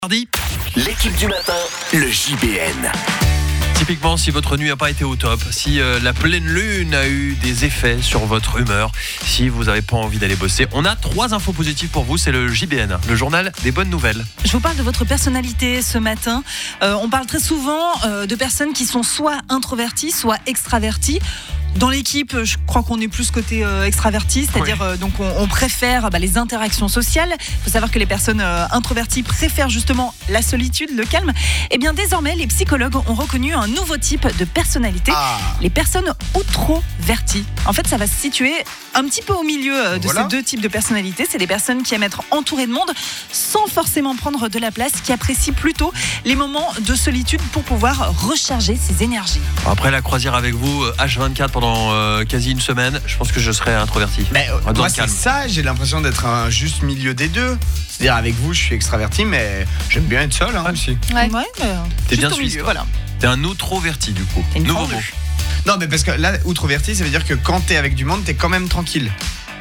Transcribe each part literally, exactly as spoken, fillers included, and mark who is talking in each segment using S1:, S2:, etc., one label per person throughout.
S1: Mardi.
S2: L'équipe du matin, le J B N.
S1: Typiquement, si votre nuit n'a pas été au top, si euh, la pleine lune a eu des effets sur votre humeur, si vous n'avez pas envie d'aller bosser, on a trois infos positives pour vous. C'est le J B N, le journal des bonnes nouvelles.
S3: Je vous parle de votre personnalité ce matin. Euh, on parle très souvent euh, de personnes qui sont soit introverties, soit extraverties. Dans l'équipe, je crois qu'on est plus côté euh, extraverti, c'est-à-dire
S1: oui.
S3: euh, donc on, on préfère bah, les interactions sociales. Il faut savoir que les personnes euh, introverties préfèrent justement la solitude, le calme. Et bien désormais, les psychologues ont reconnu un nouveau type de personnalité,
S4: Ah.
S3: les personnes outroverties. En fait, ça va se situer un petit peu au milieu euh, de
S4: Voilà.
S3: ces deux types de personnalités. C'est des personnes qui aiment être entourées de monde sans forcément prendre de la place, qui apprécient plutôt les moments de solitude pour pouvoir recharger ses énergies.
S1: Après la croisière avec vous, H vingt-quatre pendant euh, quasi une semaine, je pense que je serai introverti.
S4: Mais euh,
S1: On va
S4: moi,
S1: dans le
S4: c'est
S1: calme.
S4: ça, j'ai l'impression d'être un juste milieu des deux. C'est-à-dire, avec vous, je suis extraverti, mais j'aime bien être seul hein,
S1: Ouais.
S4: aussi.
S3: Ouais, mais,
S1: T'es
S3: juste
S1: bien
S3: au
S1: suisse,
S3: milieu,
S1: toi.
S3: voilà.
S1: T'es un outroverti du coup.
S3: T'es une
S1: Nouveau
S3: fendue.
S1: mot.
S4: Non, mais parce que là, outroverti, ça veut dire que quand t'es avec du monde, t'es quand même tranquille.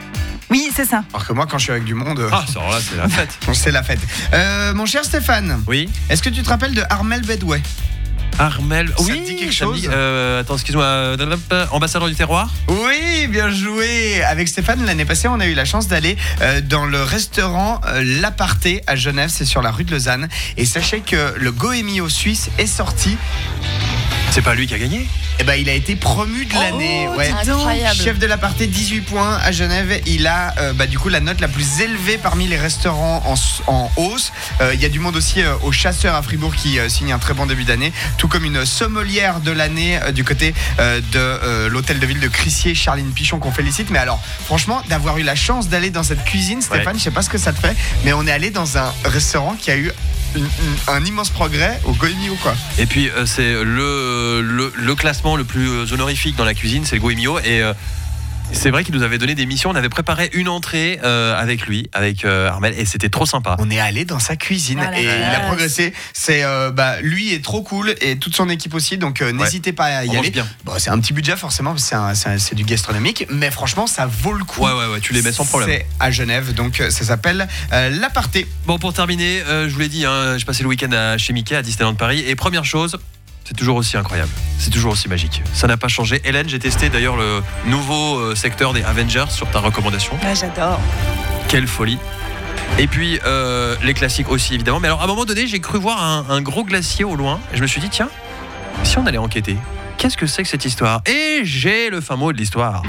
S3: Oui, c'est ça.
S4: Alors que moi, quand je suis avec du monde, euh,
S1: Ah, alors là, c'est la fête.
S4: c'est la fête. Euh, mon cher Stéphane,
S1: Oui.
S4: est-ce que tu te rappelles de Armel Bedouet?
S1: Armel.
S4: Ça
S1: oui,
S4: te dit quelque
S1: ça me
S4: chose
S1: dit- euh, Attends, excuse-moi. euh, Ambassadeur du terroir.
S4: Oui, bien joué. Avec Stéphane, l'année passée, on a eu la chance d'aller euh, dans le restaurant euh, L'Aparté à Genève, c'est sur la rue de Lausanne. Et sachez que le Goemio suisse est sorti.
S1: C'est pas lui qui a gagné.
S4: Eh ben, il a été promu de l'année.
S3: Oh,
S4: ouais.
S3: dis donc.
S5: Incroyable.
S4: Chef de l'aparté, dix-huit points à Genève. Il a euh, bah, du coup la note la plus élevée parmi les restaurants en, en hausse. Euh, Il y a du monde aussi euh, au Chasseur à Fribourg qui euh, signe un très bon début d'année, tout comme une sommelière de l'année euh, du côté euh, de euh, l'hôtel de ville de Crissier, Charline Pichon, qu'on félicite. Mais alors, franchement, d'avoir eu la chance d'aller dans cette cuisine, Stéphane,
S1: Ouais.
S4: je sais pas ce que ça te fait, mais on est allé dans un restaurant qui a eu une- une- un immense progrès au Goemio, quoi.
S1: Et puis euh, c'est le, le le classement le plus euh, honorifique dans la cuisine, c'est le Goemio. Et euh, c'est vrai qu'il nous avait donné des missions. On avait préparé une entrée euh, avec lui, avec euh, Armel, et c'était trop sympa.
S4: On est allé dans sa cuisine
S3: Ah la
S4: et il a
S3: classe.
S4: progressé. C'est euh, bah, lui est trop cool et toute son équipe aussi. Donc euh, n'hésitez pas à y
S1: On mange
S4: aller.
S1: bien.
S4: Bon, c'est un petit budget forcément, parce que c'est, un- c'est, un- c'est du gastronomique, mais franchement ça vaut le coup.
S1: Ouais, ouais, ouais, tu les mets sans problème.
S4: C'est à Genève, donc euh, ça s'appelle euh, l'Aparté.
S1: Bon, pour terminer, euh, je vous l'ai dit, hein, j'ai passé le week-end à, chez Mickey à Disneyland Paris. Et première chose, c'est toujours aussi incroyable. C'est toujours aussi magique. Ça n'a pas changé. Hélène, j'ai testé d'ailleurs le nouveau euh, secteur des Avengers sur ta recommandation.
S3: Ouais, j'adore.
S1: Quelle folie. Et puis euh, les classiques aussi évidemment. Mais alors à un moment donné, j'ai cru voir un, un gros glacier au loin. Et je me suis dit, tiens, si on allait enquêter, qu'est-ce que c'est que cette histoire? Et j'ai le fin mot de l'histoire.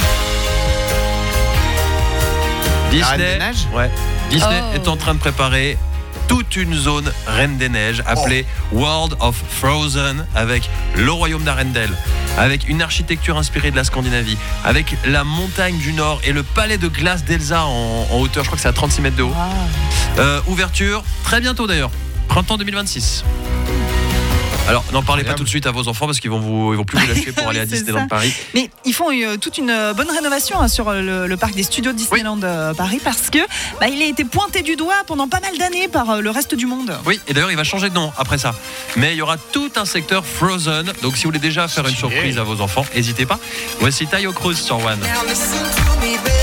S4: La Reine
S1: Disney,
S4: des Neiges
S1: ouais, Disney
S5: Oh.
S1: est en train de préparer toute une zone Reine des Neiges appelée World of Frozen, avec le royaume d'Arendelle, avec une architecture inspirée de la Scandinavie, avec la montagne du Nord et le palais de glace d'Elsa en, en hauteur, je crois que c'est à trente-six mètres de haut. Euh, ouverture très bientôt d'ailleurs, printemps deux mille vingt-six. Alors n'en parlez pas
S4: Incroyable.
S1: tout de suite à vos enfants parce qu'ils vont vous, ils vont plus vous lâcher pour
S3: Oui,
S1: aller à
S3: c'est
S1: Disneyland
S3: ça.
S1: Paris.
S3: Mais ils font euh, toute une euh, bonne rénovation hein, sur euh, le, le parc des studios Disneyland euh, Paris, parce que bah, il a été pointé du doigt pendant pas mal d'années par euh, le reste du monde.
S1: Oui, et d'ailleurs il va changer de nom après ça. Mais il y aura tout un secteur Frozen. Donc si vous voulez déjà faire une
S4: Stylé.
S1: surprise à vos enfants, n'hésitez pas. Voici Tayo Cruz sur One.
S6: Now listen to me, baby.